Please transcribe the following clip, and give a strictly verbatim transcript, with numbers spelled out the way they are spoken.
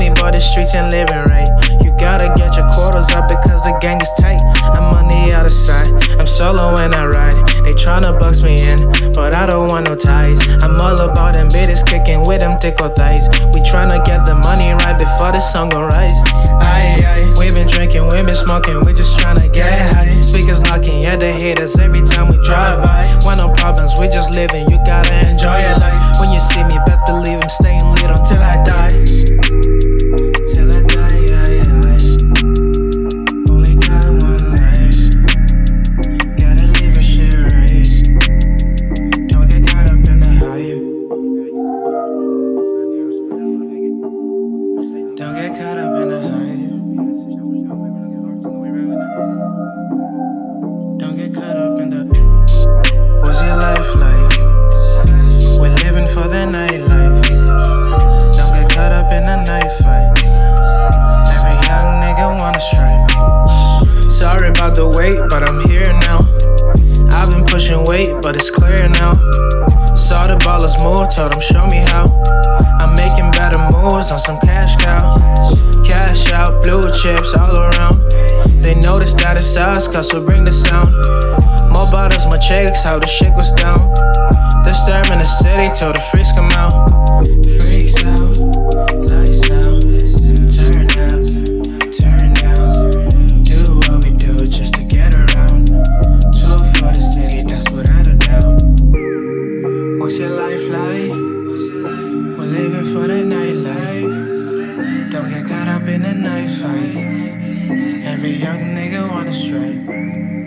money, but the streets ain't living right. You gotta get your quarters up because the gang is tight. I'm on the other side, I'm solo when I ride. They tryna box me in, but I don't want no ties. I'm all about them bitches kicking with them thick or thighs. We tryna get the money right before the sun gon' rise. Aye, aye. We been drinking, we been smoking, we just tryna get high. Speakers knocking at the haters every time we drive by. Want no problems, we just living, you gotta enjoy your life. When you see me, best believe I'm staying lit until I die. Till I die, yeah, yeah. Only got one life, gotta live a shit right. Don't get caught up in the hype. Don't get caught up in the hype. Don't get caught up in the. What's your life like? We're living for the nightlife. Don't get caught up in a knife fight. Every young nigga wanna stripe. Sorry about the wait, but I'm here now. I've been pushing weight, but it's clear now. Saw the ballers move, told them show me how. I'm making better moves on some cash cow. Cash out, blue chips all around. They notice that it's us, cause we bring the sound. More bottles, more checks, how the shit goes down. Disturbing the city till the freaks come out. Freaks out, lights out, turn up, turn down. Do what we do just to get around. Two for the city, that's without a doubt. What's your life like? We're living for the nightlife. Don't get caught up in a knife fight. Every young nigga wanna strike.